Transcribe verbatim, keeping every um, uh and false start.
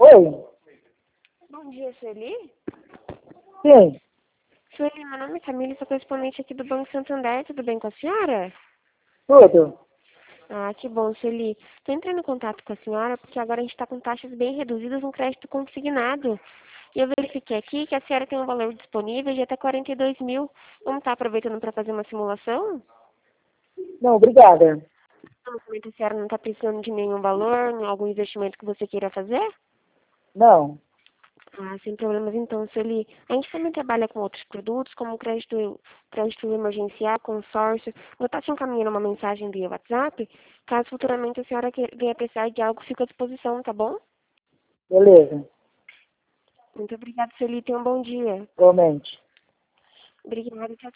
Oi? Bom dia, Sueli. Sim, Sueli, meu nome é Camila, sou correspondente aqui do Banco Santander. Tudo bem com a senhora? tudo. Ah, que bom, Sueli. Estou entrando em contato com a senhora porque agora a gente está com taxas bem reduzidas no crédito consignado. E eu verifiquei aqui que a senhora tem um valor disponível de até quarenta e dois mil. Vamos estar aproveitando para fazer uma simulação? Não, obrigada. No momento a senhora não está precisando de nenhum valor, algum investimento que você queira fazer? Não, Ah, sem problemas então, Sueli. A gente também trabalha com outros produtos, como crédito, crédito emergencial, consórcio. Vou estar te encaminhando uma mensagem via WhatsApp. Caso futuramente a senhora que- venha precisar de algo, fica à disposição, tá bom? beleza. Muito obrigada, Sueli. Tenha um bom dia. Igualmente. Obrigada, tchau.